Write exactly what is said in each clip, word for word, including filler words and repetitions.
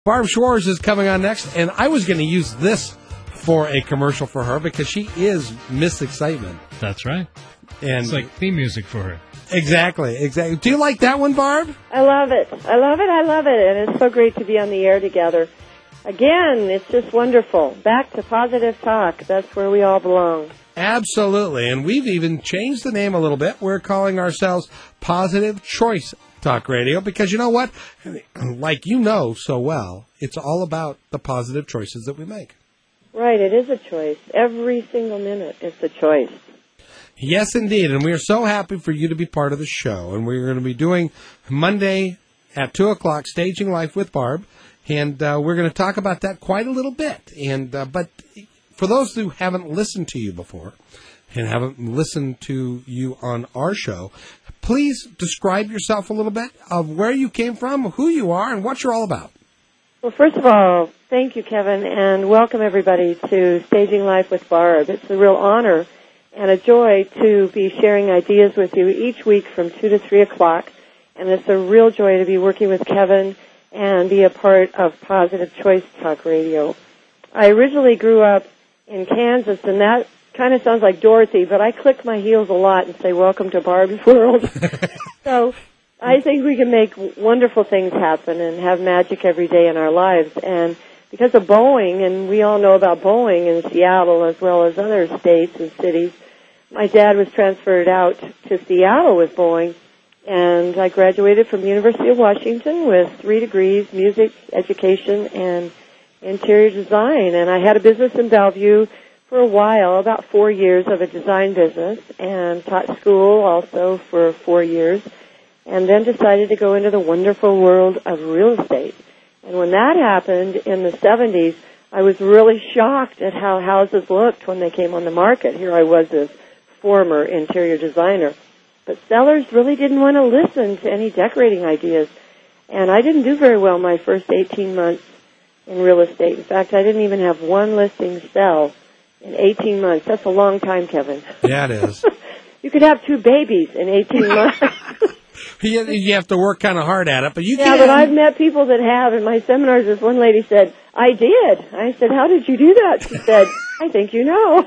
Barb Schwartz is coming on next, and I was going to use this for a commercial for her because she is Miss Excitement. That's right. And it's like theme music for her. Exactly, exactly. Do you like that one, Barb? I love it. I love it. I love it. And it's so great to be on the air together. Again, it's just wonderful. Back to Positive Talk. That's where we all belong. Absolutely. And we've even changed the name a little bit. We're calling ourselves Positive Choice Talk Radio because you know what? Like you know so well, it's all about the positive choices that we make. Right. It is a choice. Every single minute is a choice. Yes, indeed. And we are so happy for you to be part of the show. And we're going to be doing Monday at two o'clock, Staging Life with Barb. And uh, we're going to talk about that quite a little bit. And uh, But for those who haven't listened to you before and haven't listened to you on our show, please describe yourself a little bit of where you came from, who you are, and what you're all about. Well, first of all, thank you, Kevin, and welcome everybody to Staging Life with Barb. It's a real honor and a joy to be sharing ideas with you each week from two to three o'clock. And it's a real joy to be working with Kevin and be a part of Positive Choice Talk Radio. I originally grew up in Kansas, and that kind of sounds like Dorothy, but I click my heels a lot and say, welcome to Barb's world. So I think we can make wonderful things happen and have magic every day in our lives. And because of Boeing, and we all know about Boeing in Seattle as well as other states and cities, my dad was transferred out to Seattle with Boeing, and I graduated from the University of Washington with three degrees, music, education, and interior design. And I had a business in Bellevue for a while, about four years of a design business, and taught school also for four years, and then decided to go into the wonderful world of real estate. And when that happened in the seventies, I was really shocked at how houses looked when they came on the market. Here I was, a former interior designer. But sellers really didn't want to listen to any decorating ideas. And I didn't do very well my first eighteen months in real estate. In fact, I didn't even have one listing sell in eighteen months. That's a long time, Kevin. Yeah, it is. You could have two babies in eighteen months. you, you have to work kind of hard at it, but you yeah, can. Yeah, but I've met people that have. In my seminars, this one lady said, I did. I said, how did you do that? She said, I think you know.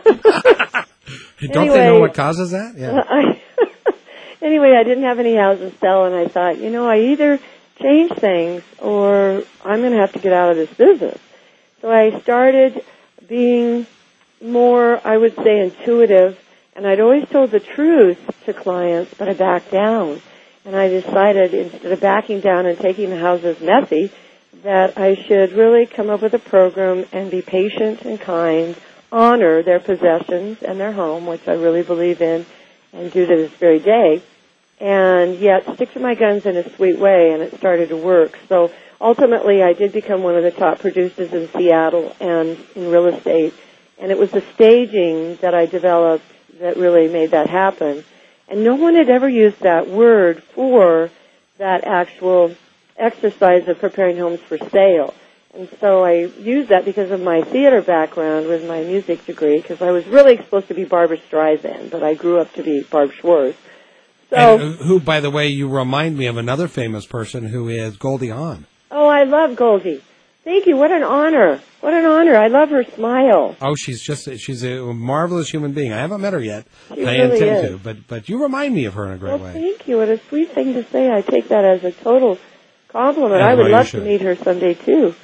Don't anyway, they know what causes that? Yeah. I, anyway, I didn't have any houses to sell, and I thought, you know, I either change things or I'm going to have to get out of this business. So I started being more, I would say, intuitive, and I'd always told the truth to clients, but I backed down. And I decided, instead of backing down and taking the houses messy, that I should really come up with a program and be patient and kind, honor their possessions and their home, which I really believe in and do to this very day, and yet stick to my guns in a sweet way, and it started to work. So ultimately, I did become one of the top producers in Seattle and in real estate, and it was the staging that I developed that really made that happen. And no one had ever used that word for that actual exercise of preparing homes for sale. And so I used that because of my theater background with my music degree, because I was really supposed to be Barbra Streisand, but I grew up to be Barb Schwartz. So, and who, by the way, you remind me of another famous person who is Goldie Hawn. Oh, I love Goldie. Thank you. What an honor. What an honor. I love her smile. Oh, she's just, she's a marvelous human being. I haven't met her yet. She I really intend is. to, but, but you remind me of her in a great well, way. Thank you. What a sweet thing to say. I take that as a total compliment. Yeah, I would well, love to meet her someday, too.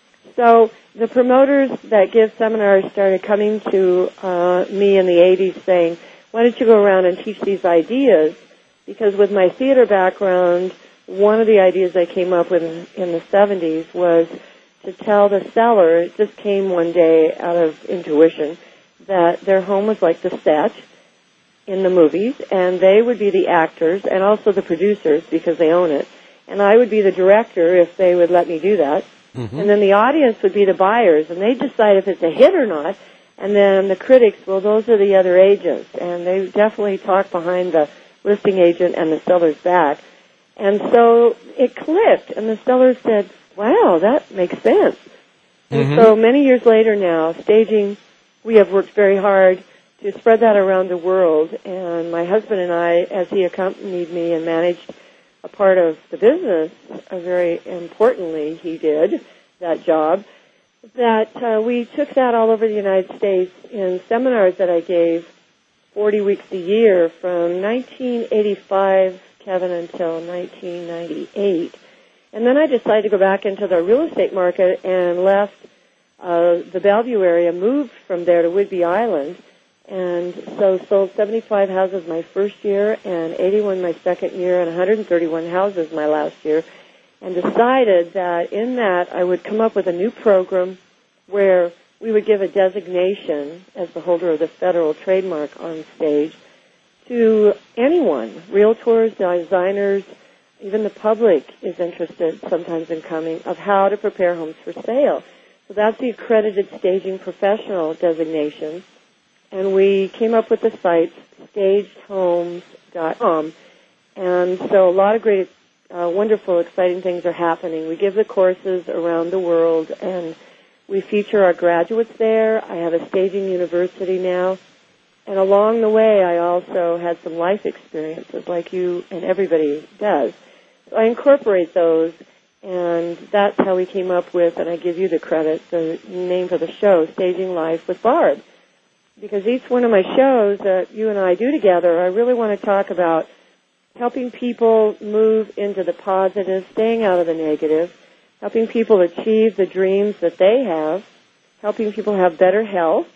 So the promoters that give seminars started coming to uh, me in the eighties saying, why don't you go around and teach these ideas? Because with my theater background, one of the ideas I came up with in, in the seventies was to tell the seller, it just came one day out of intuition, that their home was like the set in the movies, and they would be the actors and also the producers because they own it, and I would be the director if they would let me do that. Mm-hmm. And then the audience would be the buyers, and they decide if it's a hit or not. And then the critics, well, those are the other agents, and they definitely talk behind the listing agent and the seller's back. And so it clicked, and the seller said, wow, that makes sense. Mm-hmm. And so many years later now, staging, we have worked very hard to spread that around the world. And my husband and I, as he accompanied me and managed a part of the business, uh, very importantly he did, that job, that uh, we took that all over the United States in seminars that I gave forty weeks a year from nineteen eighty-five, Kevin, until nineteen ninety-eight. And then I decided to go back into the real estate market and left uh, the Bellevue area, moved from there to Whidbey Island, and so sold seventy-five houses my first year and eighty-one my second year and one hundred thirty-one houses my last year, and decided that in that I would come up with a new program where we would give a designation as the holder of the federal trademark on stage to anyone, realtors, designers, even the public is interested sometimes in coming, of how to prepare homes for sale. So that's the accredited staging professional designation. And we came up with the site, staged homes dot com. And so a lot of great, uh, wonderful, exciting things are happening. We give the courses around the world, and we feature our graduates there. I have a staging university now. And along the way, I also had some life experiences like you and everybody does. So I incorporate those, and that's how we came up with, and I give you the credit, the name for the show, Staging Life with Barb. Because each one of my shows that you and I do together, I really want to talk about helping people move into the positive, staying out of the negative, helping people achieve the dreams that they have, helping people have better health,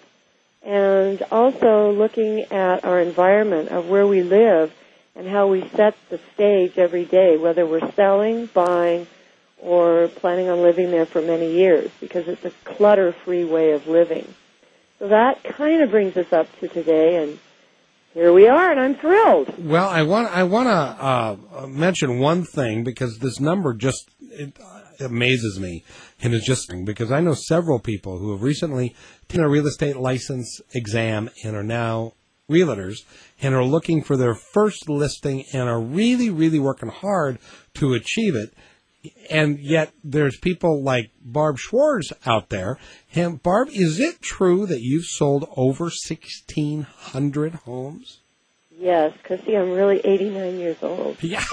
and also looking at our environment of where we live and how we set the stage every day, whether we're selling, buying, or planning on living there for many years, because it's a clutter-free way of living. So that kind of brings us up to today, and here we are, and I'm thrilled. Well, I want I want to uh, mention one thing, because this number just it, uh, amazes me, and it's just because I know several people who have recently taken a real estate license exam and are now realtors and are looking for their first listing and are really, really working hard to achieve it. And yet there's people like Barb Schwartz out there. And Barb, is it true that you've sold over sixteen hundred homes? Yes, because, see, I'm really eighty-nine years old. Yeah.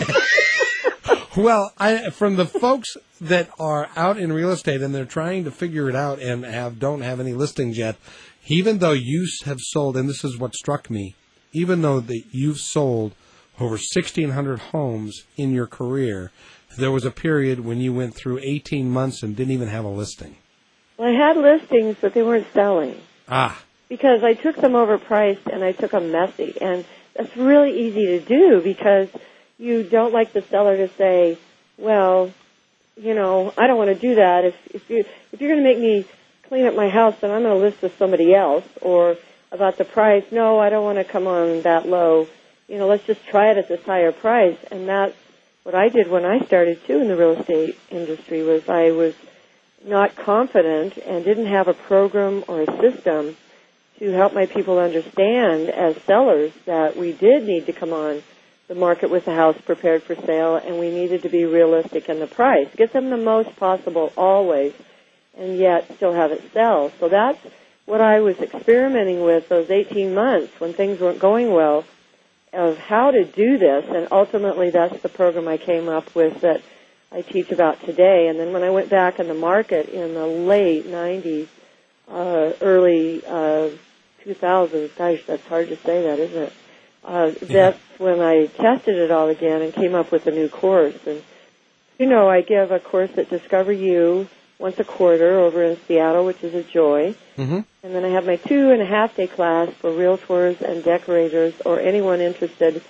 Well, I, from the folks that are out in real estate and they're trying to figure it out and have don't have any listings yet, even though you have sold, and this is what struck me, even though that you've sold over sixteen hundred homes in your career, there was a period when you went through eighteen months and didn't even have a listing. Well, I had listings, but they weren't selling. Ah. Because I took them overpriced and I took them messy. And that's really easy to do because you don't like the seller to say, well, you know, I don't want to do that. If, if, you, if you're going to make me clean up my house, then I'm going to list with somebody else. Or about the price, no, I don't want to come on that low. You know, let's just try it at this higher price. And that's what I did when I started, too, in the real estate industry, was I was not confident and didn't have a program or a system to help my people understand as sellers that we did need to come on the market with the house prepared for sale, and we needed to be realistic in the price. Get them the most possible always, and yet still have it sell. So that's what I was experimenting with those eighteen months when things weren't going well, of how to do this, and ultimately that's the program I came up with that I teach about today. And then when I went back in the market in the late nineties, uh, early uh, two thousands, gosh, that's hard to say that, isn't it? Uh, that's when I tested it all again and came up with a new course. And, you know, I give a course at Discover You once a quarter over in Seattle, which is a joy. Mm-hmm. And then I have my two-and-a-half-day class for realtors and decorators or anyone interested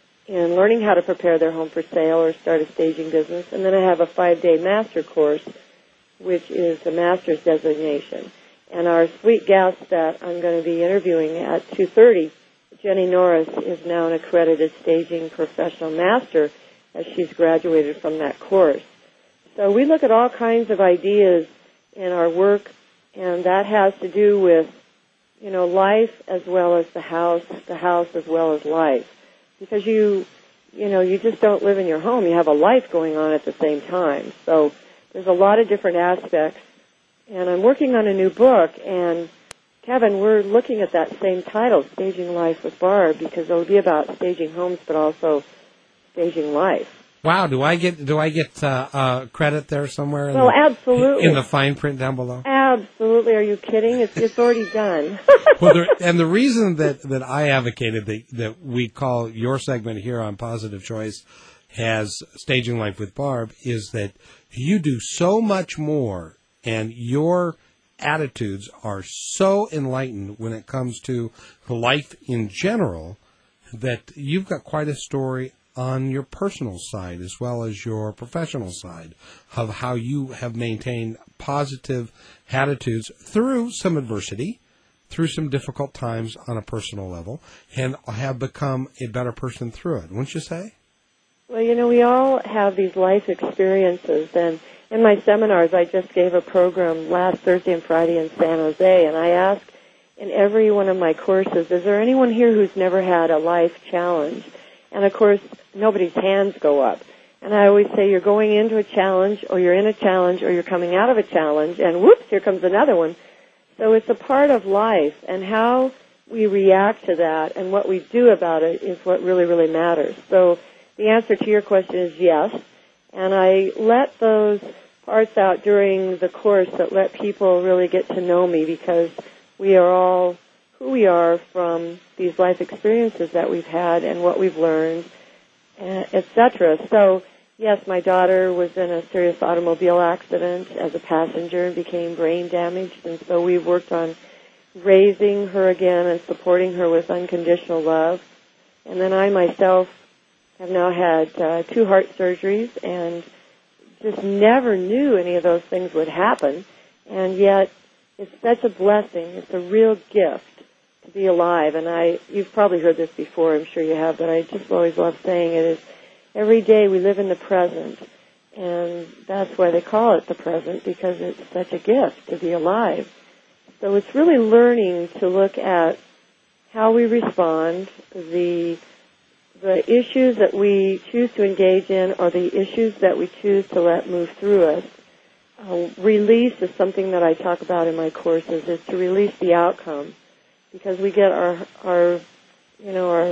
in learning how to prepare their home for sale or start a staging business. And then I have a five-day master course, which is a master's designation. And our sweet guest that I'm going to be interviewing at two thirty, Jenny Norris, is now an accredited staging professional master as she's graduated from that course. So we look at all kinds of ideas in our work, and that has to do with, you know, life as well as the house, the house as well as life. Because you, you know, you just don't live in your home. You have a life going on at the same time. So there's a lot of different aspects. And I'm working on a new book, and Kevin, we're looking at that same title, Staging Life with Barb, because it'll be about staging homes but also staging life. Wow, do I get do I get uh, uh, credit there somewhere? In Well, the, absolutely. In the fine print down below? Absolutely. Are you kidding? It's, it's already done. Well, there, and the reason that, that I advocated that, that we call your segment here on Positive Choice as Staging Life with Barb is that you do so much more, and your attitudes are so enlightened when it comes to life in general that you've got quite a story on your personal side as well as your professional side of how you have maintained positive attitudes through some adversity, through some difficult times on a personal level, and have become a better person through it, wouldn't you say? Well, you know, we all have these life experiences, and in my seminars, I just gave a program last Thursday and Friday in San Jose, and I asked in every one of my courses, is there anyone here who's never had a life challenge? And, of course, nobody's hands go up. And I always say you're going into a challenge, or you're in a challenge, or you're coming out of a challenge, and whoops, here comes another one. So it's a part of life, and how we react to that and what we do about it is what really, really matters. So the answer to your question is yes, and I let those parts out during the course that let people really get to know me, because we are all who we are from these life experiences that we've had and what we've learned, et cetera. So, yes, my daughter was in a serious automobile accident as a passenger and became brain damaged, and so we've worked on raising her again and supporting her with unconditional love. And then I myself have now had uh, two heart surgeries and just never knew any of those things would happen, and yet it's such a blessing. It's a real gift to be alive. And I, you've probably heard this before, I'm sure you have, but I just always love saying it, is every day we live in the present, and that's why they call it the present, because it's such a gift to be alive. So it's really learning to look at how we respond, the the issues that we choose to engage in, or the issues that we choose to let move through us. Uh, release is something that I talk about in my courses, is to release the outcome, because we get our, our, you know, our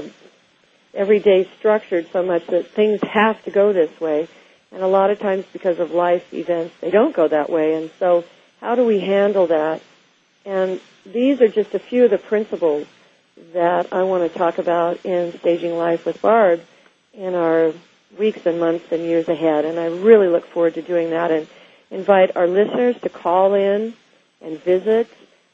everyday structured so much that things have to go this way, and a lot of times because of life events, they don't go that way, and so how do we handle that? And these are just a few of the principles that I want to talk about in Staging Life with Barb in our weeks and months and years ahead, and I really look forward to doing that, and invite our listeners to call in and visit,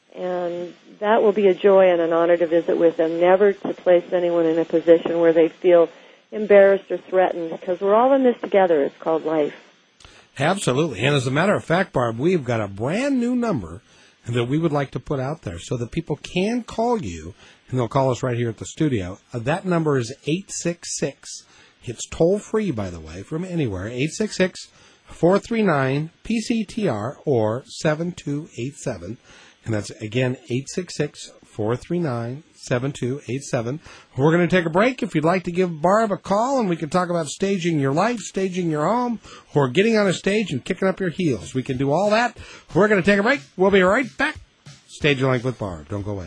and that will be a joy and an honor to visit with them, never to place anyone in a position where they feel embarrassed or threatened, because we're all in this together. It's called life. Absolutely. And as a matter of fact, Barb, we've got a brand new number that we would like to put out there so that people can call you, and they'll call us right here at the studio. Uh, that number is eight six six. It's toll-free, by the way, from anywhere, eight six six, four three nine, P C T R, or seven two eight seven. And that's, again, eight six six, four three nine, seven two eight seven. We're going to take a break. If you'd like to give Barb a call, and we can talk about staging your life, staging your home, or getting on a stage and kicking up your heels. We can do all that. We're going to take a break. We'll be right back. Staging Life with Barb. Don't go away.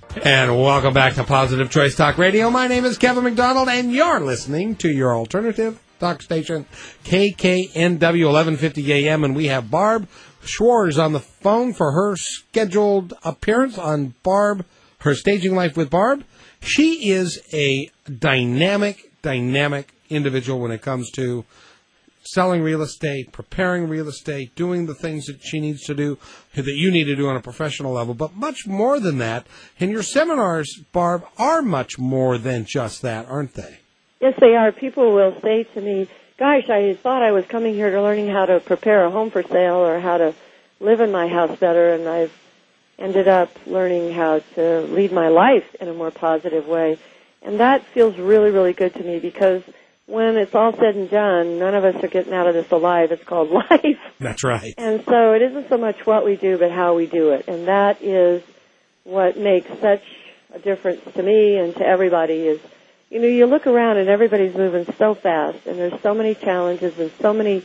And welcome back to Positive Choice Talk Radio. My name is Kevin McDonald, and you're listening to your alternative talk station, K K N W eleven fifty A M, and we have Barb Schwartz on the phone for her scheduled appearance on Barb, her Staging Life with Barb. She is a dynamic, dynamic individual when it comes to selling real estate, preparing real estate, doing the things that she needs to do, that you need to do on a professional level, but much more than that. And your seminars, Barb, are much more than just that, aren't they? Yes, they are. People will say to me, gosh, I thought I was coming here to learning how to prepare a home for sale or how to live in my house better, and I've ended up learning how to lead my life in a more positive way. And that feels really, really good to me, because when it's all said and done, none of us are getting out of this alive. It's called life. That's right. And so it isn't so much what we do, but how we do it. And that is what makes such a difference to me and to everybody is, you know, you look around and everybody's moving so fast, and there's so many challenges and so many,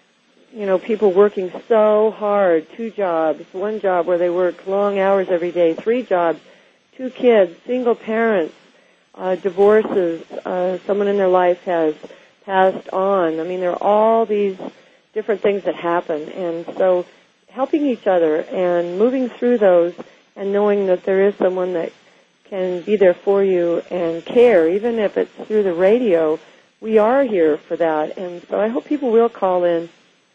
you know, people working so hard, two jobs, one job where they work long hours every day, three jobs, two kids, single parents, uh, divorces, uh, someone in their life has passed on. I mean, there are all these different things that happen. And so helping each other and moving through those and knowing that there is someone that can be there for you and care, even if it's through the radio, we are here for that. And so I hope people will call in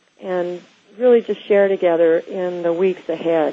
and really just share together in the weeks ahead.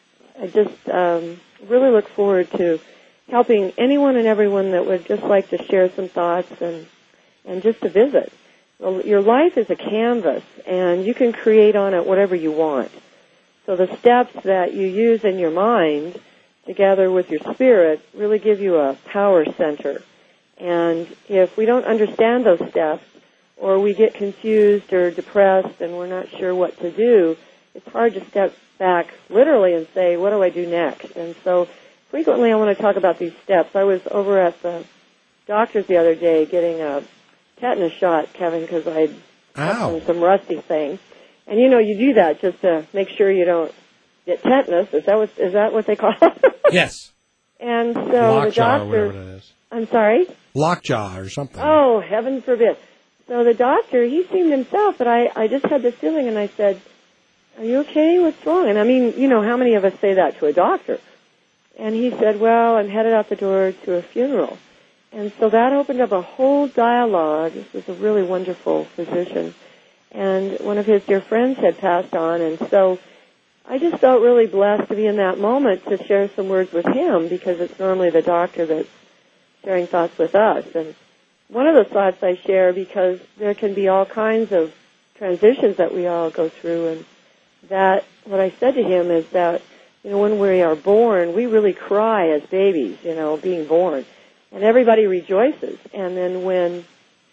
I just um, really look forward to helping anyone and everyone that would just like to share some thoughts and, and just to visit. Well, your life is a canvas, and you can create on it whatever you want. So the steps that you use in your mind together with your spirit really give you a power center. And if we don't understand those steps, or we get confused or depressed and we're not sure what to do, it's hard to step back literally and say, what do I do next? And so frequently I want to talk about these steps. I was over at the doctor's the other day getting a tetanus shot, Kevin, because I'd gotten some rusty thing. And, you know, you do that just to make sure you don't get tetanus. Is that what, is that what they call it? Yes. And so Lockjaw, the doctor... or whatever it is. I'm sorry? Lockjaw or something. Oh, heaven forbid. So the doctor, he seemed himself, but I, I just had this feeling, and I said, are you okay? What's wrong? And I mean, you know, how many of us say that to a doctor? And he said, well, I'm headed out the door to a funeral. And so that opened up a whole dialogue. This was a really wonderful physician. And one of his dear friends had passed on, and so I just felt really blessed to be in that moment to share some words with him, because it's normally the doctor that's sharing thoughts with us. And one of the thoughts I share, because there can be all kinds of transitions that we all go through, and that what I said to him is that, you know, when we are born, we really cry as babies, you know, being born. And everybody rejoices. And then when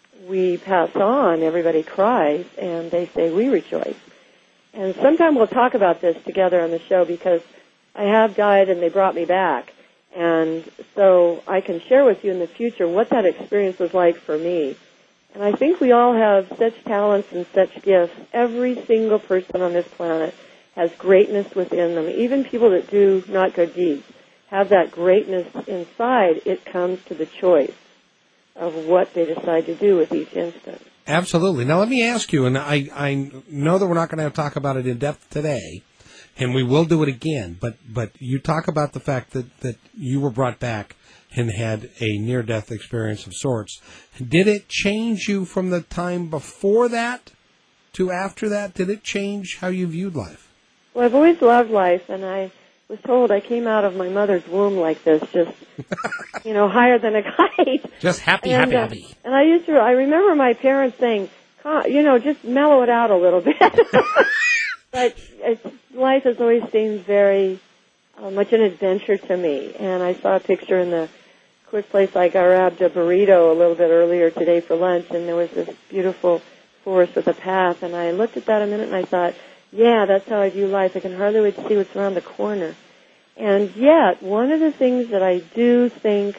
we pass on, everybody cries, and they say we rejoice. And sometime we'll talk about this together on the show, because I have died and they brought me back. And so I can share with you in the future what that experience was like for me. And I think we all have such talents and such gifts. Every single person on this planet has greatness within them. Even people that do not good deeds have that greatness inside. It comes to the choice of what they decide to do with each instant. Absolutely. Now let me ask you, and I, I know that we're not going to talk about it in depth today, and we will do it again, but, but you talk about the fact that, that you were brought back and had a near-death experience of sorts. Did it change you from the time before that to after that? Did it change how you viewed life? Well, I've always loved life, and I was told I came out of my mother's womb like this, just, you know, higher than a kite. Just happy, and, happy, uh, happy. And I used to, I remember my parents saying, you know, just mellow it out a little bit. But it's, life has always seemed very uh, much an adventure to me. And I saw a picture in the quick place. I grabbed a burrito a little bit earlier today for lunch, and there was this beautiful forest with a path. And I looked at that a minute, and I thought, yeah, that's how I view life. I can hardly wait to see what's around the corner. And yet, one of the things that I do think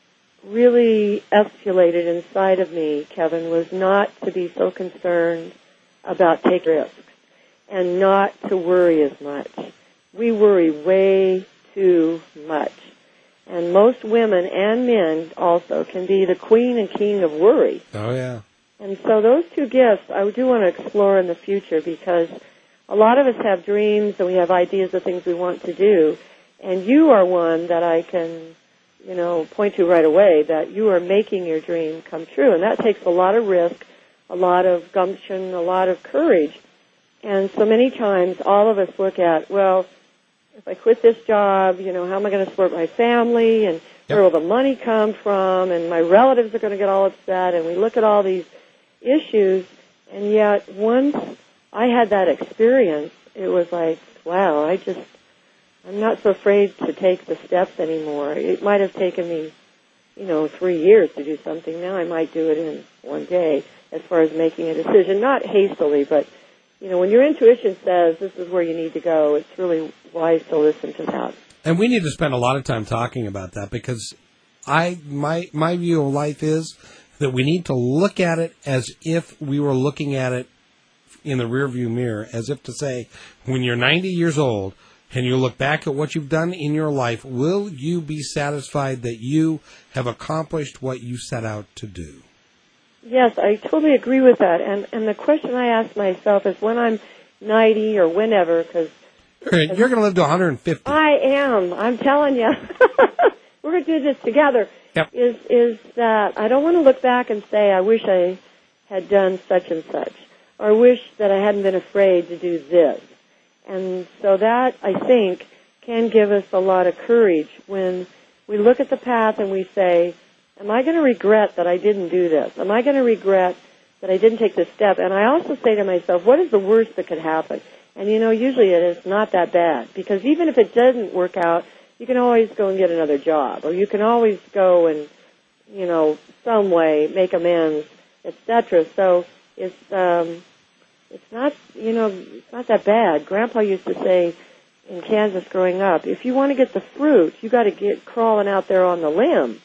really escalated inside of me, Kevin, was not to be so concerned about taking risks and not to worry as much. We worry way too much. And most women and men also can be the queen and king of worry. Oh, yeah. And so those two gifts I do want to explore in the future, because a lot of us have dreams and we have ideas of things we want to do. And you are one that I can, you know, point to right away, that you are making your dream come true. And that takes a lot of risk, a lot of gumption, a lot of courage. And so many times all of us look at, well, if I quit this job, you know, how am I going to support my family? And Yep. where will the money come from? And my relatives are going to get all upset. And we look at all these issues. And yet once I had that experience, it was like, wow, I just, I'm not so afraid to take the steps anymore. It might have taken me, you know, three years to do something. Now I might do it in one day, as far as making a decision, not hastily, but, you know, when your intuition says this is where you need to go, it's really wise to listen to that. And we need to spend a lot of time talking about that, because I my my view of life is that we need to look at it as if we were looking at it in the rearview mirror, as if to say, when you're ninety years old and you look back at what you've done in your life, will you be satisfied that you have accomplished what you set out to do? Yes, I totally agree with that. And and the question I ask myself is when I'm ninety or whenever, because you're going to live to one hundred fifty. I am. I'm telling you, we're going to do this together. Yep. Is is that I don't want to look back and say I wish I had done such and such, or I wish that I hadn't been afraid to do this. And so that, I think, can give us a lot of courage when we look at the path and we say, am I going to regret that I didn't do this? Am I going to regret that I didn't take this step? And I also say to myself, what is the worst that could happen? And, you know, usually it is not that bad, because even if it doesn't work out, you can always go and get another job, or you can always go and, you know, some way make amends, et cetera. So it's um, it's not, you know, it's not that bad. Grandpa used to say in Kansas growing up, if you want to get the fruit, you got to get crawling out there on the limb.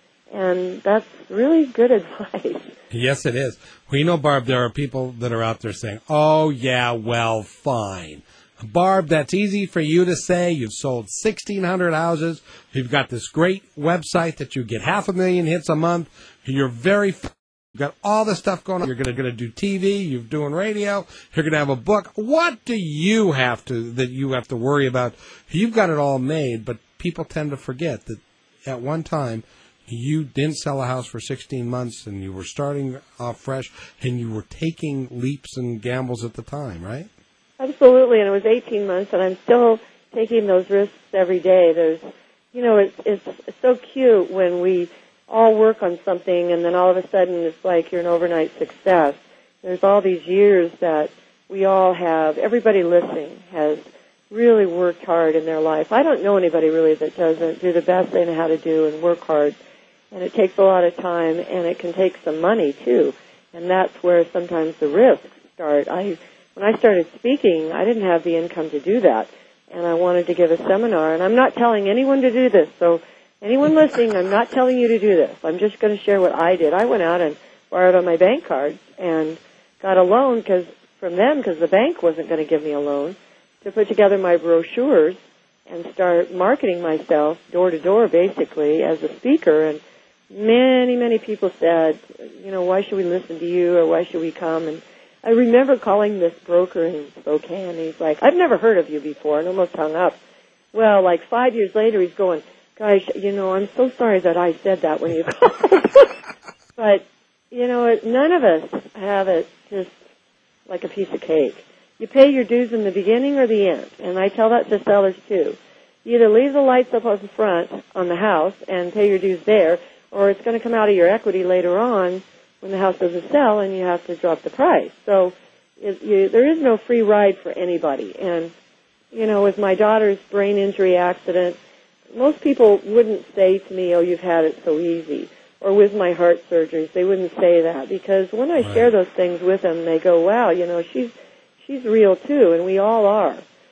And that's really good advice. Yes, it is. Well, you know, Barb, there are people that are out there saying, oh, yeah, well, fine. Barb, that's easy for you to say. You've sold sixteen hundred houses. You've got this great website that you get half a million hits a month. You're very, you've got all this stuff going on. You're going to do T V. You're doing radio. You're going to have a book. What do you have to, that you have to worry about? You've got it all made, but people tend to forget that at one time, you didn't sell a house for sixteen months, and you were starting off fresh, and you were taking leaps and gambles at the time, right? Absolutely, and it was eighteen months, and I'm still taking those risks every day. There's, you know, it's, it's it's so cute when we all work on something, and then all of a sudden it's like you're an overnight success. There's all these years that we all have, everybody listening has really worked hard in their life. I don't know anybody really that doesn't do the best they know how to do and work hard. And it takes a lot of time, and it can take some money, too. And that's where sometimes the risks start. I, when I started speaking, I didn't have the income to do that. And I wanted to give a seminar. And I'm not telling anyone to do this. So anyone listening, I'm not telling you to do this. I'm just going to share what I did. I went out and borrowed on my bank cards and got a loan cause, from them because the bank wasn't going to give me a loan to put together my brochures and start marketing myself door to door, basically, as a speaker. And many, many people said, you know, why should we listen to you, or why should we come? And I remember calling this broker in Spokane, and he's like, I've never heard of you before, and almost hung up. Well, like five years later, he's going, gosh, you know, I'm so sorry that I said that when you called. But, you know, it, none of us have it just like a piece of cake. You pay your dues in the beginning or the end, and I tell that to sellers, too. You either leave the lights up on the front on the house and pay your dues there, or it's going to come out of your equity later on when the house doesn't sell and you have to drop the price. So it, you, there is no free ride for anybody. And, you know, with my daughter's brain injury accident, most people wouldn't say to me, oh, you've had it so easy. Or with my heart surgeries, they wouldn't say that. Because when I right. share those things with them, they go, wow, you know, she's she's real too, and we all are.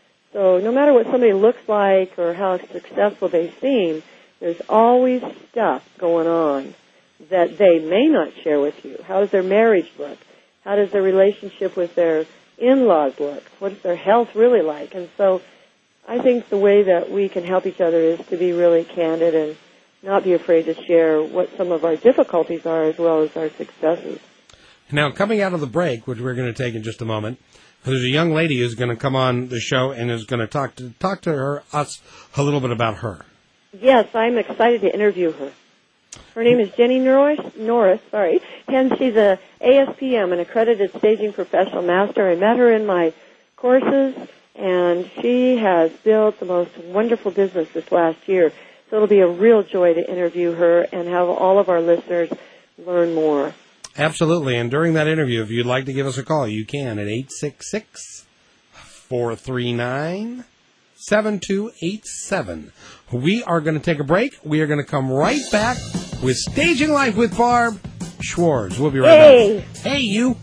So no matter what somebody looks like or how successful they seem, there's always stuff going on that they may not share with you. How does their marriage look? How does their relationship with their in-laws look? What is their health really like? And so I think the way that we can help each other is to be really candid and not be afraid to share what some of our difficulties are as well as our successes. Now, coming out of the break, which we're going to take in just a moment, there's a young lady who's going to come on the show and is going to talk to talk to her us a little bit about her. Yes, I'm excited to interview her. Her name is Jenny Norris, Norris, sorry, and she's a A S P M, an accredited staging professional master. I met her in my courses, and she has built the most wonderful business this last year. So it'll be a real joy to interview her and have all of our listeners learn more. Absolutely, and during that interview, if you'd like to give us a call, you can at eight six six, four three nine, seven two eight seven. We are going to take a break. We are going to come right back with Staging Life with Barb Schwartz. We'll be right hey. back. Hey, you.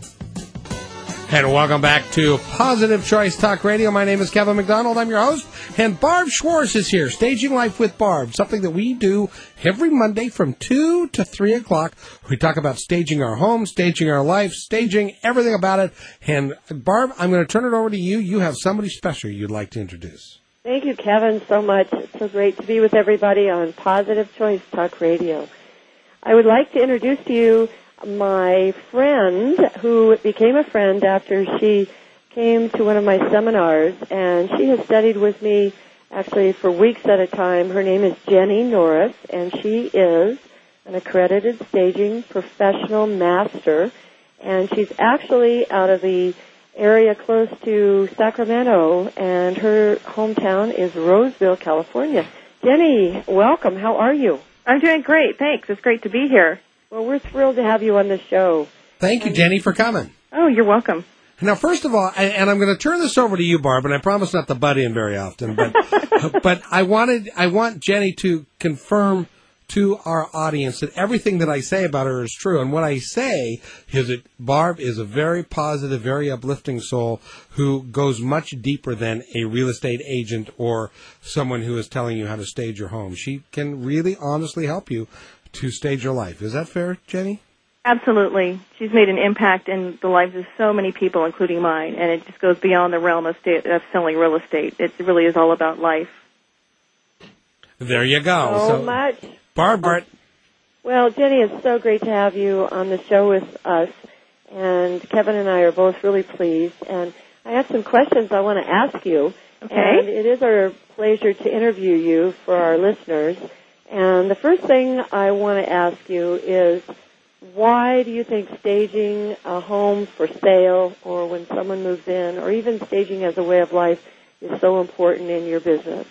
And welcome back to Positive Choice Talk Radio. My name is Kevin McDonald. I'm your host. And Barb Schwartz is here, Staging Life with Barb, something that we do every Monday from two to three o'clock. We talk about staging our home, staging our life, staging everything about it. And Barb, I'm going to turn it over to you. You have somebody special you'd like to introduce. Thank you, Kevin, so much. It's so great to be with everybody on Positive Choice Talk Radio. I would like to introduce to you my friend, who became a friend after she came to one of my seminars, and she has studied with me actually for weeks at a time. Her name is Jenny Norris, and she is an accredited staging professional master, and she's actually out of the area close to Sacramento, and her hometown is Roseville, California. Jenny, welcome. How are you? I'm doing great, thanks. It's great to be here. Well, we're thrilled to have you on the show. Thank you, Jenny, for coming. Oh, you're welcome. Now, first of all, and I'm going to turn this over to you, Barb, and I promise not to butt in very often, but but I wanted I want Jenny to confirm to our audience that everything that I say about her is true. And what I say is that Barb is a very positive, very uplifting soul who goes much deeper than a real estate agent or someone who is telling you how to stage your home. She can really honestly help you to stage your life. Is that fair, Jenny? Absolutely. She's made an impact in the lives of so many people, including mine, and it just goes beyond the realm of, sta- of selling real estate. It really is all about life. There you go. So, so much. Barb, Bart. Well, Jenny, it's so great to have you on the show with us, and Kevin and I are both really pleased. And I have some questions I want to ask you, okay. And it is our pleasure to interview you for our listeners. And the first thing I want to ask you is, why do you think staging a home for sale or when someone moves in or even staging as a way of life is so important in your business?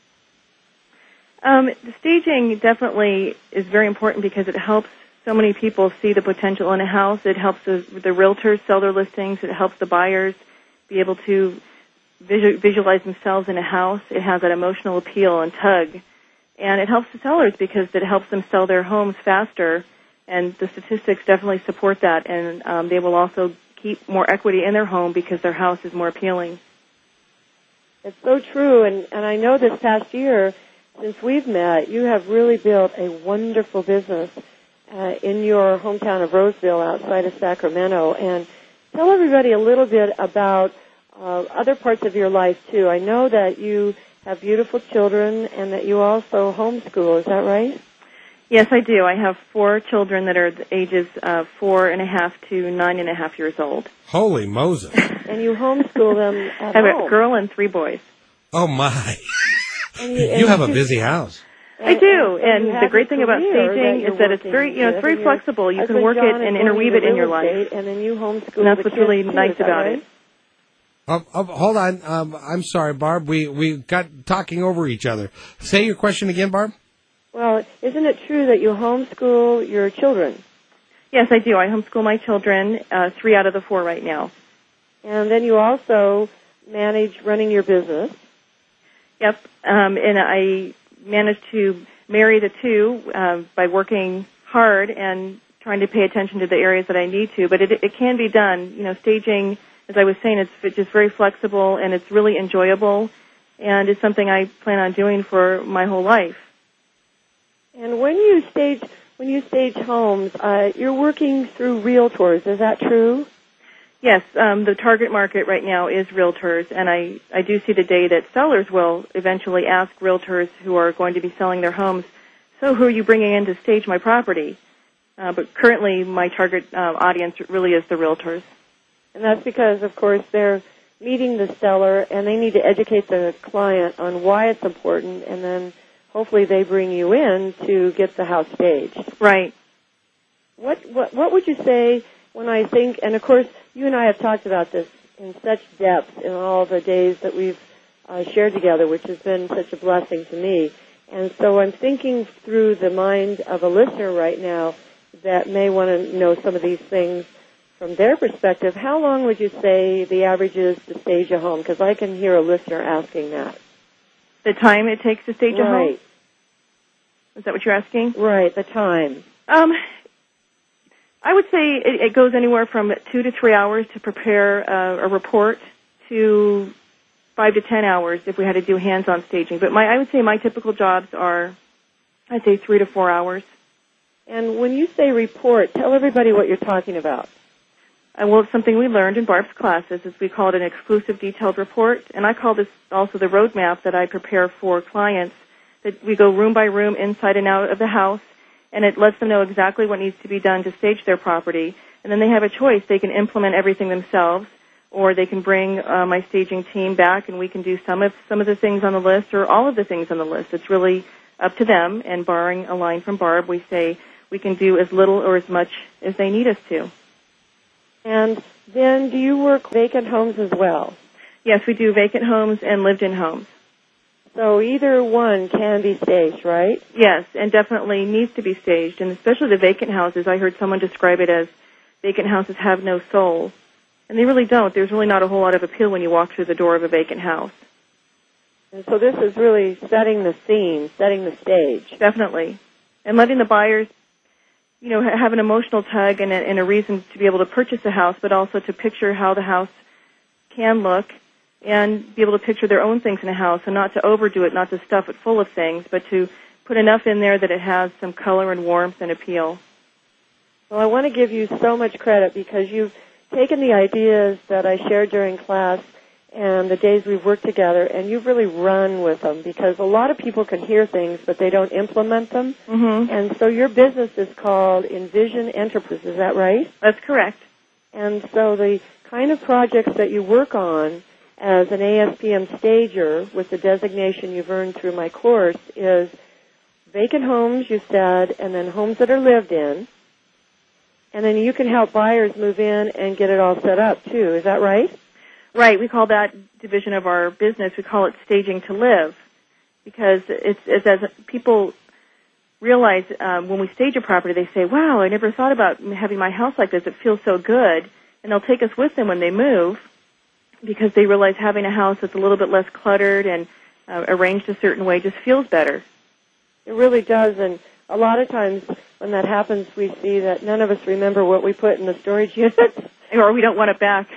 Um, the staging definitely is very important because it helps so many people see the potential in a house. It helps the, the realtors sell their listings. It helps the buyers be able to visual, visualize themselves in a house. It has that emotional appeal and tug. And it helps the sellers because it helps them sell their homes faster. And the statistics definitely support that, and um, they will also keep more equity in their home because their house is more appealing. It's so true, and, and I know this past year, since we've met, you have really built a wonderful business uh, in your hometown of Roseville outside of Sacramento. And tell everybody a little bit about uh, other parts of your life, too. I know that you have beautiful children and that you also homeschool. Is that right? Yes, I do. I have four children that are the ages uh, four and a half to nine and a half years old. Holy Moses. And you homeschool them at I have home. a girl and three boys. Oh, my. And you, and you have a busy house. I do, and, and the great thing about staging is that it's very, you know, it's very flexible. You can work it and interweave it in your life. And then you homeschool and that's what's really too, nice about right? it. Oh, oh, hold on. Um, I'm sorry, Barb. We, we got talking over each other. Say your question again, Barb. Well, isn't it true that you homeschool your children? Yes, I do. I homeschool my children, uh, three out of the four right now. And then you also manage running your business. Yep, um, and I managed to marry the two uh, by working hard and trying to pay attention to the areas that I need to. But it, it can be done. You know, staging, as I was saying, it's just very flexible and it's really enjoyable, and it's something I plan on doing for my whole life. And when you stage when you stage homes, uh, you're working through realtors. Is that true? Yes, um, the target market right now is realtors, and I, I do see the day that sellers will eventually ask realtors who are going to be selling their homes, so who are you bringing in to stage my property? Uh, but currently my target uh, audience really is the realtors. And that's because, of course, they're meeting the seller, and they need to educate the client on why it's important, and then hopefully they bring you in to get the house staged. Right. What what what would you say when I think, and of course you and I have talked about this in such depth in all the days that we've uh, shared together, which has been such a blessing to me. And so I'm thinking through the mind of a listener right now that may want to know some of these things from their perspective. How long would you say the average is to stage a home? Because I can hear a listener asking that. The time it takes to stage right. a home? Is that what you're asking? Right, the time. Um, I would say it, it goes anywhere from two to three hours to prepare uh, a report to five to ten hours if we had to do hands-on staging. But my, I would say my typical jobs are, I'd say three to four hours. And when you say report, tell everybody what you're talking about. Uh, well, it's something we learned in Barb's classes, is we call it an exclusive detailed report, and I call this also the roadmap that I prepare for clients, that we go room by room, inside and out of the house, and it lets them know exactly what needs to be done to stage their property. And then they have a choice. They can implement everything themselves, or they can bring uh, my staging team back, and we can do some of some of the things on the list or all of the things on the list. It's really up to them, and borrowing a line from Barb, we say we can do as little or as much as they need us to. And then do you work vacant homes as well? Yes, we do vacant homes and lived-in homes. So either one can be staged, right? Yes, and definitely needs to be staged, and especially the vacant houses. I heard someone describe it as vacant houses have no soul, and they really don't. There's really not a whole lot of appeal when you walk through the door of a vacant house. And so this is really setting the scene, setting the stage. Definitely. And letting the buyers, you know, have an emotional tug and a, and a reason to be able to purchase a house, but also to picture how the house can look and be able to picture their own things in a house, and not to overdo it, not to stuff it full of things, but to put enough in there that it has some color and warmth and appeal. Well, I want to give you so much credit because you've taken the ideas that I shared during class and the days we've worked together, and you've really run with them, because a lot of people can hear things, but they don't implement them. Mm-hmm. And so your business is called Envision Enterprise, is that right? That's correct. And so the kind of projects that you work on as an A S P M stager with the designation you've earned through my course is vacant homes, you said, and then homes that are lived in. And then you can help buyers move in and get it all set up, too. Is that right? Right. We call that division of our business, we call it staging to live, because it's, it's as people realize um, when we stage a property, they say, wow, I never thought about having my house like this. It feels so good. And they'll take us with them when they move, because they realize having a house that's a little bit less cluttered and uh, arranged a certain way just feels better. It really does, and a lot of times when that happens, we see that none of us remember what we put in the storage unit. Or we don't want it back.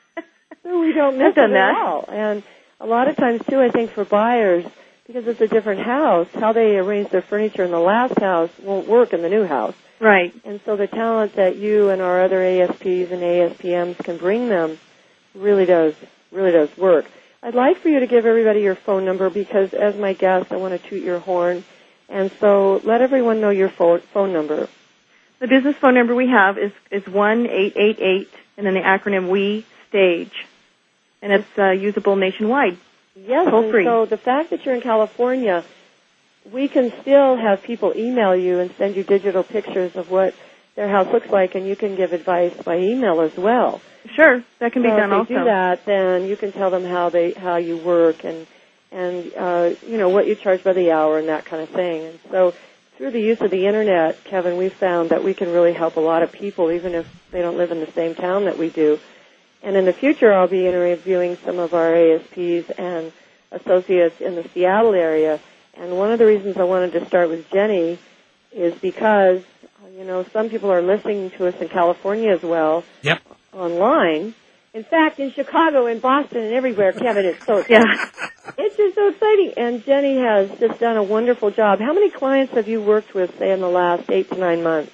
So we don't miss I've done it that. at all. And a lot of times, too, I think for buyers, because it's a different house, how they arrange their furniture in the last house won't work in the new house. Right. And so the talent that you and our other A S Ps and A S P Ms can bring them really does, really does work. I'd like for you to give everybody your phone number, because as my guest, I want to toot your horn. And so let everyone know your phone, phone number. The business phone number we have is, is one eight eight eight, and then the acronym WE STAGE. And it's uh, usable nationwide. Yes, toll and free. So the fact that you're in California, we can still have people email you and send you digital pictures of what their house looks like, and you can give advice by email as well. Sure, that can be so done if also. they do that, then you can tell them how they how you work and and uh, you know what you charge by the hour and that kind of thing. And so through the use of the internet, Kevin, we've found that we can really help a lot of people, even if they don't live in the same town that we do. And in the future, I'll be interviewing some of our A S Ps and associates in the Seattle area. And one of the reasons I wanted to start with Jenny is because, you know, some people are listening to us in California as well. Yep. Online. In fact, in Chicago, in Boston, and everywhere, Kevin, it's so exciting. Yeah. It's just so exciting. And Jenny has just done a wonderful job. How many clients have you worked with, say, in the last eight to nine months?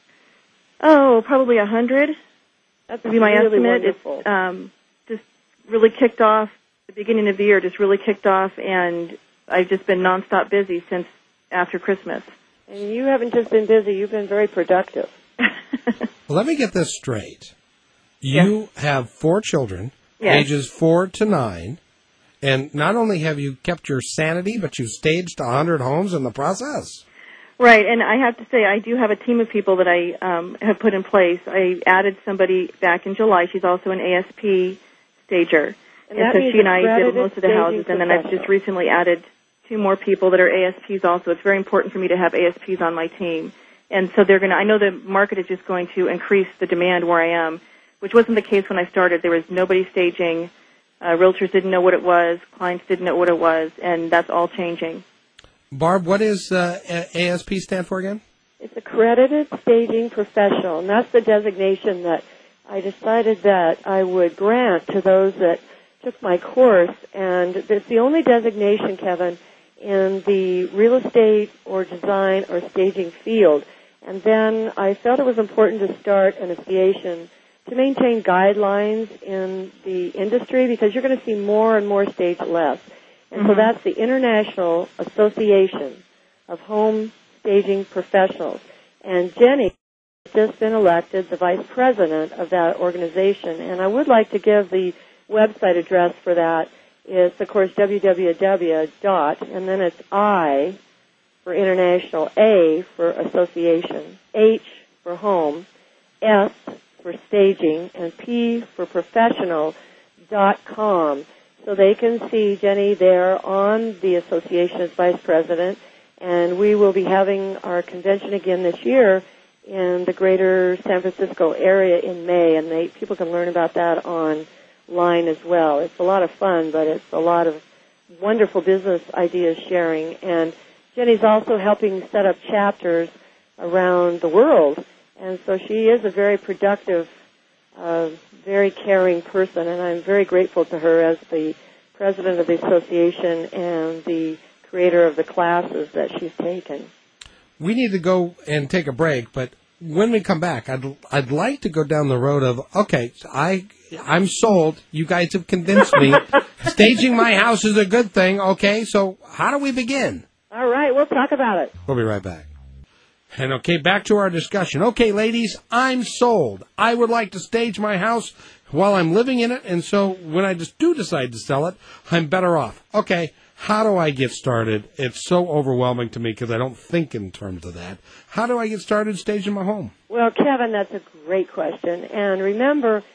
Oh, probably a hundred. That's would be my really estimate. wonderful. It's um, just really kicked off, the beginning of the year just really kicked off, and I've just been nonstop busy since after Christmas. And you haven't just been busy, you've been very productive. Well, let me get this straight. You yes. have four children, yes. ages four to nine, and not only have you kept your sanity, but you've staged a hundred homes in the process. Right, and I have to say I do have a team of people that I um, have put in place. I added somebody back in July. She's also an A S P stager. And, and that so means she and I did most of the houses, and then I've professional. just recently added two more people that are A S Ps also. It's very important for me to have A S Ps on my team. And so they're going to, I know the market is just going to increase the demand where I am, which wasn't the case when I started. There was nobody staging. Uh, realtors didn't know what it was. Clients didn't know what it was, and that's all changing. Barb, what does uh, A S P stand for again? It's Accredited Staging Professional, and that's the designation that I decided that I would grant to those that took my course. And it's the only designation, Kevin, in the real estate or design or staging field. And then I felt it was important to start an association to maintain guidelines in the industry, because you're going to see more and more stage less. And mm-hmm. so that's the International Association of Home Staging Professionals. And Jenny has just been elected the vice president of that organization. And I would like to give the website address for that. It's, of course, w w w dot, and then it's I for international, A for association, H for home, S for staging, and P for professional dot com. So they can see Jenny there on the association as vice president, and we will be having our convention again this year in the greater San Francisco area in May, and they, people can learn about that online as well. It's a lot of fun, but it's a lot of wonderful business ideas sharing, and Jenny's also helping set up chapters around the world, and so she is a very productive, uh, very caring person, and I'm very grateful to her as the president of the association and the creator of the classes that she's taken. We need to go and take a break, but when we come back, I'd I'd like to go down the road of, okay, I, I'm sold. You guys have convinced me. Staging my house is a good thing. Okay, so how do we begin? All right, we'll talk about it. We'll be right back. And okay, back to our discussion. Okay, ladies, I'm sold. I would like to stage my house while I'm living in it, and so when I just do decide to sell it, I'm better off. Okay, how do I get started? It's so overwhelming to me because I don't think in terms of that. How do I get started staging my home? Well, Kevin, that's a great question. And remember,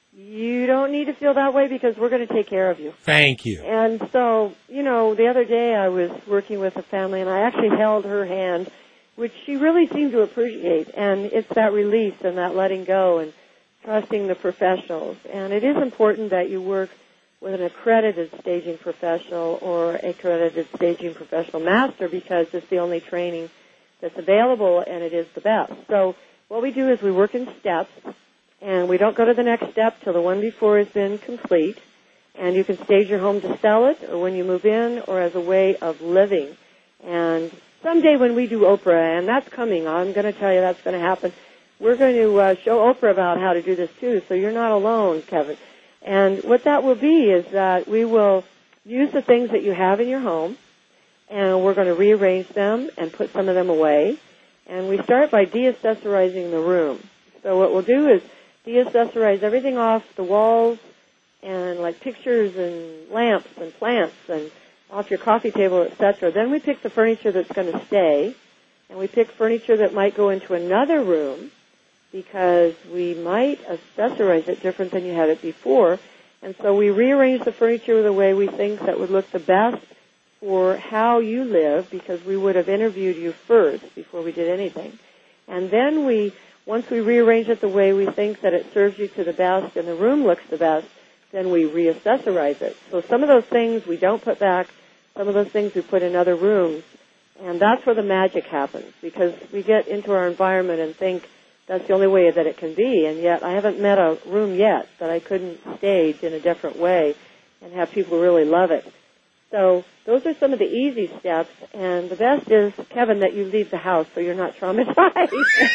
you don't need to feel that way because we're going to take care of you. Thank you. And so, you know, the other day I was working with a family, and I actually held her hand, which she really seemed to appreciate. And it's that release and that letting go and trusting the professionals. And it is important that you work with an accredited staging professional or accredited staging professional master because it's the only training that's available and it is the best. So what we do is we work in steps, and we don't go to the next step till the one before has been complete. And you can stage your home to sell it or when you move in or as a way of living. And someday when we do Oprah, and that's coming, I'm going to tell you that's going to happen, we're going to uh, show Oprah about how to do this too, so you're not alone, Kevin. And what that will be is that we will use the things that you have in your home, and we're going to rearrange them and put some of them away. And we start by deaccessorizing the room. So what we'll do is deaccessorize everything off the walls and like pictures and lamps and plants and off your coffee table, et cetera. Then we pick the furniture that's going to stay, and we pick furniture that might go into another room because we might accessorize it different than you had it before. And so we rearrange the furniture the way we think that would look the best for how you live because we would have interviewed you first before we did anything. And then we, once we rearrange it the way we think that it serves you to the best and the room looks the best, then we reaccessorize it. So some of those things we don't put back, some of those things we put in other rooms, and that's where the magic happens because we get into our environment and think that's the only way that it can be, and yet I haven't met a room yet that I couldn't stage in a different way and have people really love it. So those are some of the easy steps, and the best is, Kevin, that you leave the house so you're not traumatized.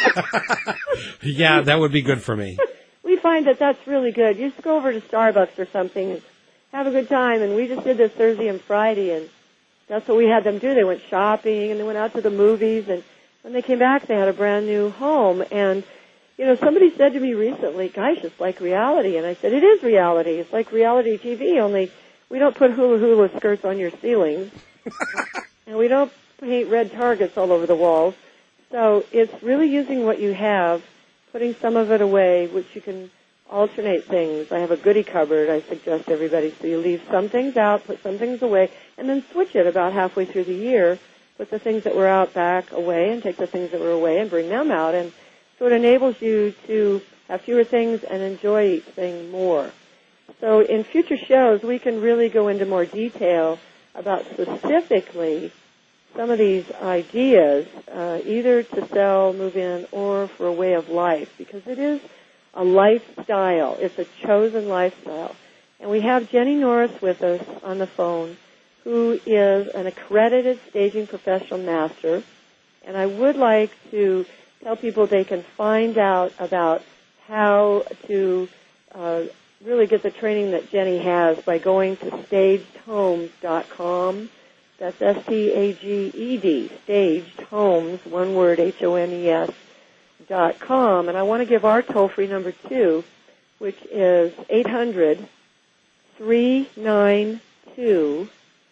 Yeah, that would be good for me. We find that that's really good. You just go over to Starbucks or something and have a good time, and we just did this Thursday and Friday, and that's what we had them do. They went shopping, and they went out to the movies, and when they came back, they had a brand new home. And, you know, somebody said to me recently, gosh, it's like reality. And I said, it is reality. It's like reality T V, only we don't put hula hula skirts on your ceilings. And we don't paint red targets all over the walls. So it's really using what you have, putting some of it away, which you can alternate things. I have a goodie cupboard, I suggest everybody. So you leave some things out, put some things away, and then switch it about halfway through the year. Put the things that were out back away and take the things that were away and bring them out. And so it enables you to have fewer things and enjoy each thing more. So in future shows, we can really go into more detail about specifically some of these ideas, uh, either to sell, move in, or for a way of life, because it is a lifestyle. It's a chosen lifestyle. And we have Jenny Norris with us on the phone, who is an accredited staging professional master. And I would like to tell people they can find out about how to uh, really get the training that Jenny has by going to staged homes dot com. That's S T A G E D, Staged Homes, one word, H O M E S, dot com. And I want to give our toll-free number, too, which is eight hundred, three nine two,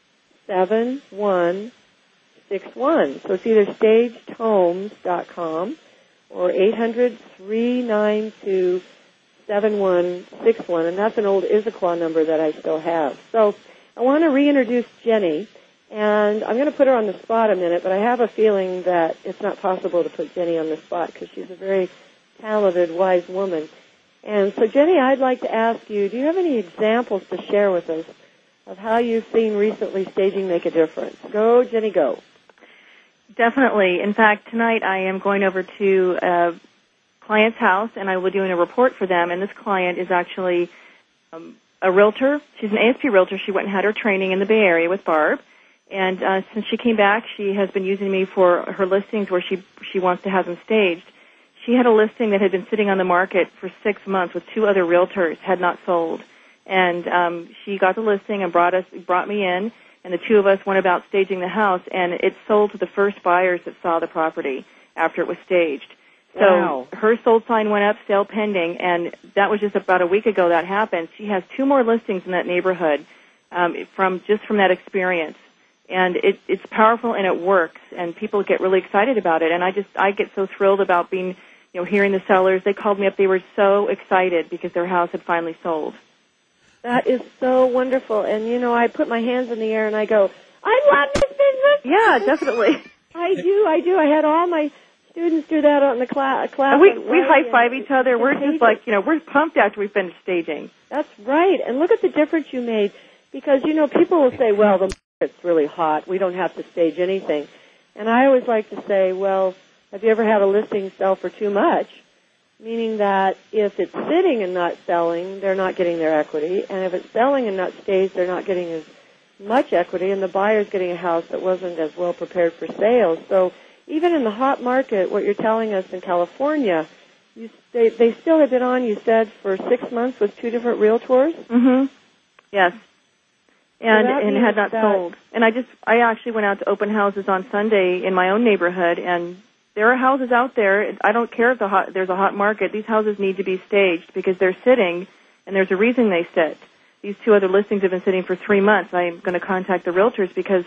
seven one six one. So it's either staged homes dot com or eight hundred, three nine two, seven one six one. And that's an old Issaquah number that I still have. So I want to reintroduce Jenny. And I'm going to put her on the spot a minute, but I have a feeling that it's not possible to put Jenny on the spot because she's a very talented, wise woman. And so, Jenny, I'd like to ask you, do you have any examples to share with us of how you've seen recently staging make a difference? Go, Jenny, go. Definitely. In fact, tonight I am going over to a client's house, and I will be doing a report for them. And this client is actually um, a realtor. She's an A S P realtor. She went and had her training in the Bay Area with Barb. And uh, since she came back, she has been using me for her listings where she she wants to have them staged. She had a listing that had been sitting on the market for six months with two other realtors, had not sold. And um, she got the listing and brought us brought me in, and the two of us went about staging the house, and it sold to the first buyers that saw the property after it was staged. So wow. Her sold sign went up, sale pending, and that was just about a week ago that happened. She has two more listings in that neighborhood um, from just from that experience. And it, it's powerful and it works, and people get really excited about it. And I just, I get so thrilled about being, you know, hearing the sellers. They called me up. They were so excited because their house had finally sold. That is so wonderful. And, you know, I put my hands in the air and I go, I love this business. Yeah, definitely. I do, I do. I had all my students do that on the cla- class. And we, we high-five each other. We're just like, you know, we're pumped after we finish staging. That's right. And look at the difference you made. Because, you know, people will say, well, the it's really hot. We don't have to stage anything. And I always like to say, well, have you ever had a listing sell for too much? Meaning that if it's sitting and not selling, they're not getting their equity. And if it's selling and not staged, they're not getting as much equity. And the buyer's getting a house that wasn't as well prepared for sales. So even in the hot market, what you're telling us in California, you, they, they still have been on, you said, for six months with two different realtors? Mm-hmm. Yes. And, so and had not that sold. And I just, I actually went out to open houses on Sunday in my own neighborhood, and there are houses out there. I don't care if the hot, there's a hot market. These houses need to be staged because they're sitting, and there's a reason they sit. These two other listings have been sitting for three months. I'm going to contact the realtors because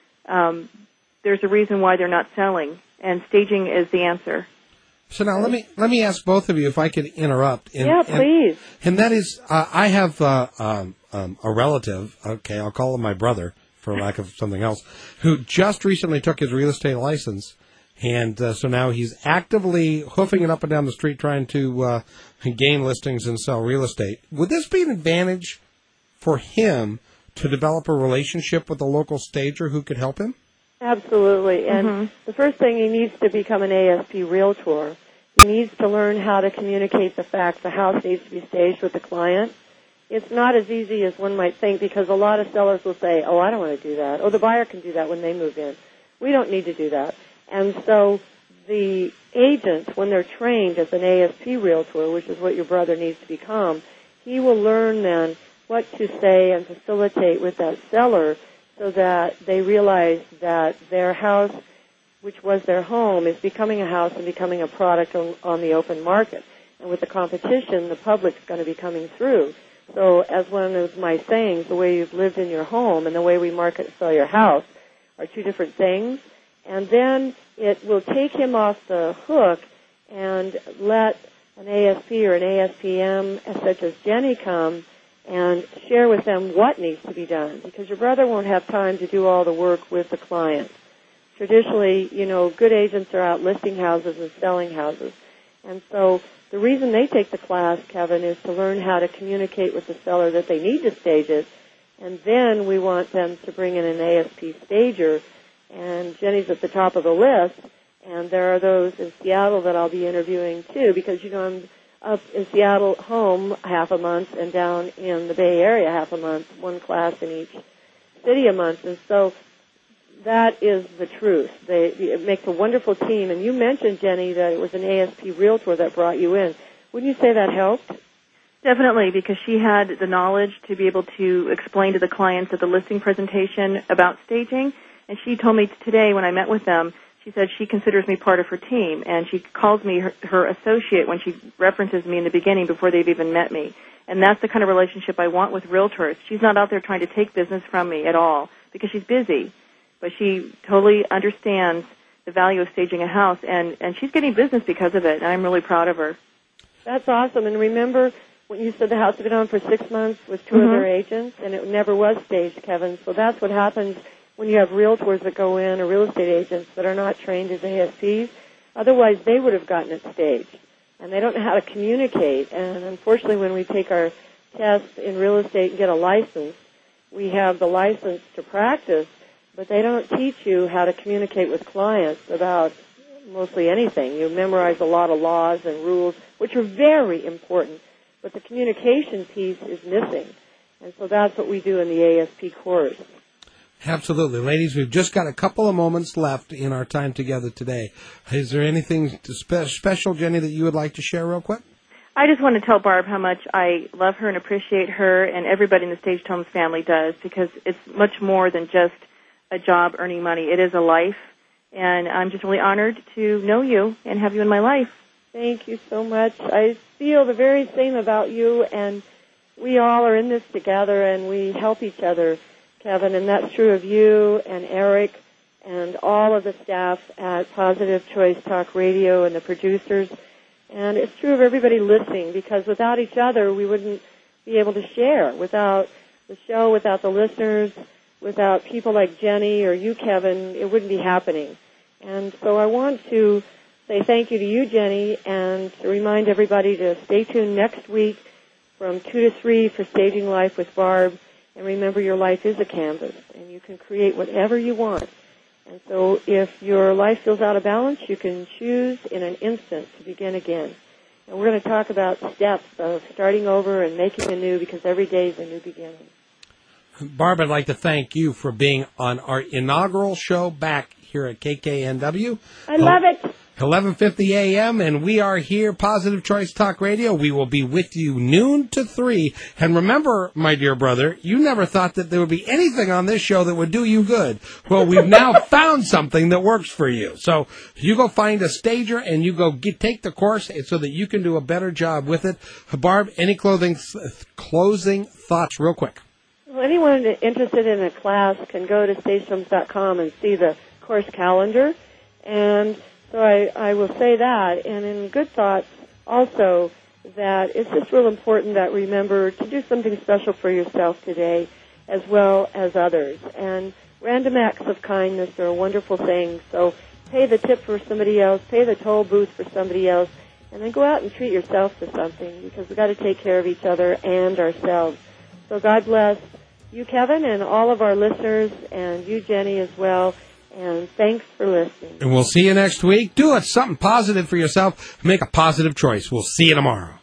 um, there's a reason why they're not selling, and staging is the answer. So now let me let me ask both of you if I could interrupt. And, yeah, please. And, and that is, uh, I have uh, um, um, a relative. Okay, I'll call him my brother for lack of something else, who just recently took his real estate license, and uh, so now he's actively hoofing it up and down the street trying to uh, gain listings and sell real estate. Would this be an advantage for him to develop a relationship with a local stager who could help him? Absolutely. And mm-hmm. the first thing, he needs to become an A S P realtor. He needs to learn how to communicate the fact the house needs to be staged with the client. It's not as easy as one might think because a lot of sellers will say, oh, I don't want to do that. Oh, the buyer can do that when they move in. We don't need to do that. And so the agent, when they're trained as an A S P realtor, which is what your brother needs to become, he will learn then what to say and facilitate with that seller so that they realize that their house, which was their home, is becoming a house and becoming a product on, on the open market. And with the competition, the public's going to be coming through. So as one of my sayings, the way you've lived in your home and the way we market and sell your house are two different things. And then it will take him off the hook and let an A S P or an A S P M such as Jenny come and share with them what needs to be done, because your brother won't have time to do all the work with the client. Traditionally, you know, good agents are out listing houses and selling houses. And so the reason they take the class, Kevin, is to learn how to communicate with the seller that they need to stage it, and then we want them to bring in an A S P stager, and Jenny's at the top of the list, and there are those in Seattle that I'll be interviewing too, because, you know, I'm up in Seattle home half a month and down in the Bay Area half a month, one class in each city a month. And so that is the truth. They, it makes a wonderful team. And you mentioned, Jenny, that it was an A S P realtor that brought you in. Wouldn't you say that helped? Definitely, because she had the knowledge to be able to explain to the clients at the listing presentation about staging. And she told me today when I met with them, she said she considers me part of her team, and she calls me her, her associate when she references me in the beginning before they've even met me. And that's the kind of relationship I want with realtors. She's not out there trying to take business from me at all because she's busy, but she totally understands the value of staging a house, and, and she's getting business because of it, and I'm really proud of her. That's awesome. And remember when you said the house had been on for six months with two mm-hmm. other agents, and it never was staged, Kevin. So that's what happens when you have realtors that go in or real estate agents that are not trained as A S Ps. Otherwise, they would have gotten it staged. And they don't know how to communicate. And unfortunately, when we take our test in real estate and get a license, we have the license to practice, but they don't teach you how to communicate with clients about mostly anything. You memorize a lot of laws and rules, which are very important, but the communication piece is missing. And so that's what we do in the A S P course. Absolutely. Ladies, we've just got a couple of moments left in our time together today. Is there anything spe- special, Jenny, that you would like to share real quick? I just want to tell Barb how much I love her and appreciate her, and everybody in the Staged Homes family does, because it's much more than just a job earning money. It is a life, and I'm just really honored to know you and have you in my life. Thank you so much. I feel the very same about you, and we all are in this together, and we help each other, Kevin, and that's true of you and Eric and all of the staff at Positive Choice Talk Radio and the producers. And it's true of everybody listening, because without each other, we wouldn't be able to share. Without the show, without the listeners, without people like Jenny or you, Kevin, it wouldn't be happening. And so I want to say thank you to you, Jenny, and to remind everybody to stay tuned next week from two to three for Staging Life with Barb. And remember, your life is a canvas, and you can create whatever you want. And so if your life feels out of balance, you can choose in an instant to begin again. And we're going to talk about steps of starting over and making anew, because every day is a new beginning. Barb, I'd like to thank you for being on our inaugural show back here at K K N W. I love it. eleven fifty a.m., and we are here, Positive Choice Talk Radio. We will be with you noon to three. And remember, my dear brother, you never thought that there would be anything on this show that would do you good. Well, we've now found something that works for you. So you go find a stager and you go get, take the course so that you can do a better job with it. Barb, any clothing, closing thoughts real quick? Well, anyone interested in a class can go to staged homes dot com and see the course calendar. And so I, I will say that. And in Good Thoughts also, that it's just real important that remember to do something special for yourself today as well as others. And random acts of kindness are a wonderful thing. So pay the tip for somebody else, pay the toll booth for somebody else, and then go out and treat yourself to something, because we've got to take care of each other and ourselves. So God bless you, Kevin, and all of our listeners, and you, Jenny, as well. And thanks for listening. And we'll see you next week. Do it, something positive for yourself. Make a positive choice. We'll see you tomorrow.